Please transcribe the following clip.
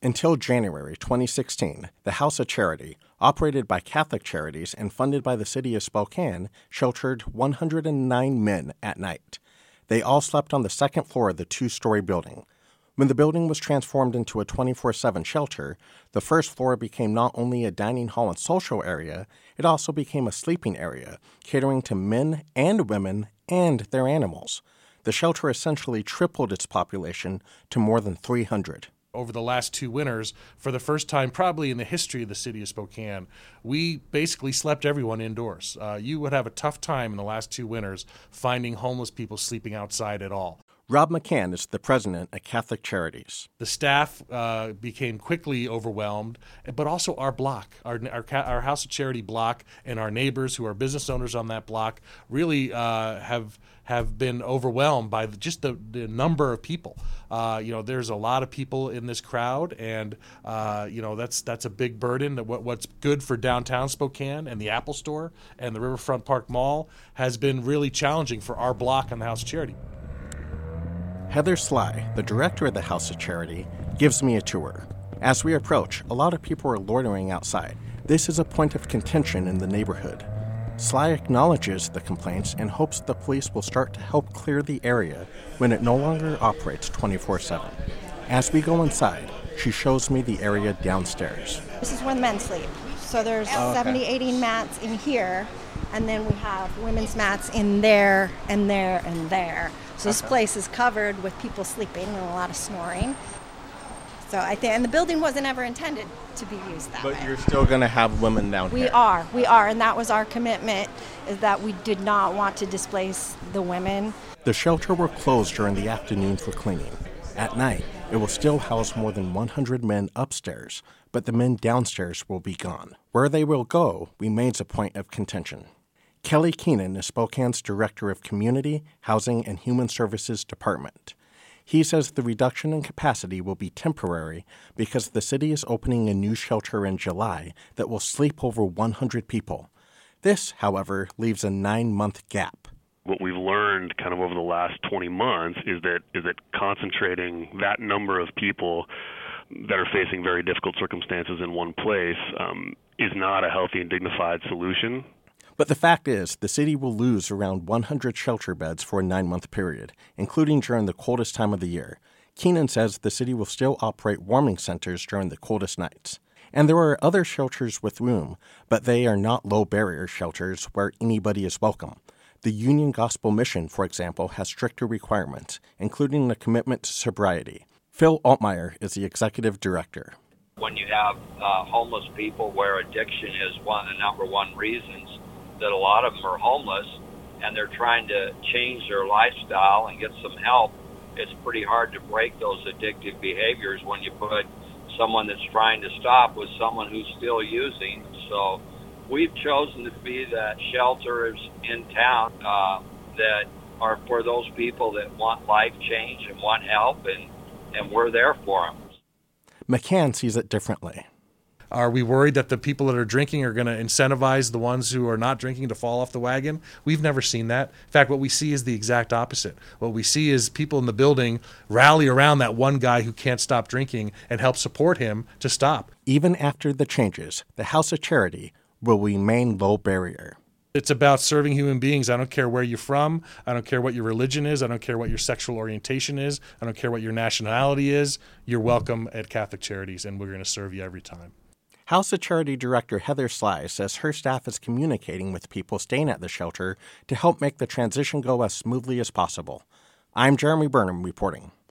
Until January 2016, the House of Charity, operated by Catholic Charities and funded by the city of Spokane, sheltered 109 men at night. They all slept on the second floor of the two-story building. When the building was transformed into a 24/7 shelter, the first floor became not only a dining hall and social area, it also became a sleeping area, catering to men and women and their animals. The shelter essentially tripled its population to more than 300. Over the last two winters, for the first time probably in the history of the city of Spokane, we basically slept everyone indoors. You would have a tough time in the last two winters finding homeless people sleeping outside at all. Rob McCann is the president at Catholic Charities. The staff became quickly overwhelmed, but also our block, our House of Charity block, and our neighbors who are business owners on that block really have been overwhelmed by just the number of people. There's a lot of people in this crowd, and that's a big burden. What's good for downtown Spokane and the Apple Store and the Riverfront Park Mall has been really challenging for our block on the House of Charity. Heather Sly, the director of the House of Charity, gives me a tour. As we approach, a lot of people are loitering outside. This is a point of contention in the neighborhood. Sly acknowledges the complaints and hopes the police will start to help clear the area when it no longer operates 24/7. As we go inside, she shows me the area downstairs. This is where the men sleep. So there's 70, 80 mats in here, and then we have women's mats in there and there and there. So this place is covered with people sleeping and a lot of snoring. So I think, and the building wasn't ever intended to be used that way. But you're still going to have women down here. We are, and that was our commitment, is that we did not want to displace the women. The shelter will close during the afternoon for cleaning. At night, it will still house more than 100 men upstairs, but the men downstairs will be gone. Where they will go remains a point of contention. Kelly Keenan is Spokane's Director of Community, Housing, and Human Services Department. He says the reduction in capacity will be temporary because the city is opening a new shelter in July that will sleep over 100 people. This, however, leaves a 9-month gap. What we've learned kind of over the last 20 months is that concentrating that number of people that are facing very difficult circumstances in one place is not a healthy and dignified solution. But the fact is, the city will lose around 100 shelter beds for a 9-month period, including during the coldest time of the year. Keenan says the city will still operate warming centers during the coldest nights. And there are other shelters with room, but they are not low-barrier shelters where anybody is welcome. The Union Gospel Mission, for example, has stricter requirements, including a commitment to sobriety. Phil Altmeyer is the executive director. When you have homeless people where addiction is one of the number one reasons that a lot of them are homeless, and they're trying to change their lifestyle and get some help, it's pretty hard to break those addictive behaviors when you put someone that's trying to stop with someone who's still using. So we've chosen to be the shelters in town that are for those people that want life change and want help, and we're there for them. McCann sees it differently. Are we worried that the people that are drinking are going to incentivize the ones who are not drinking to fall off the wagon? We've never seen that. In fact, what we see is the exact opposite. What we see is people in the building rally around that one guy who can't stop drinking and help support him to stop. Even after the changes, the House of Charity will remain low barrier. It's about serving human beings. I don't care where you're from. I don't care what your religion is. I don't care what your sexual orientation is. I don't care what your nationality is. You're welcome at Catholic Charities, and we're going to serve you every time. House of Charity Director Heather Sly says her staff is communicating with people staying at the shelter to help make the transition go as smoothly as possible. I'm Jeremy Burnham reporting.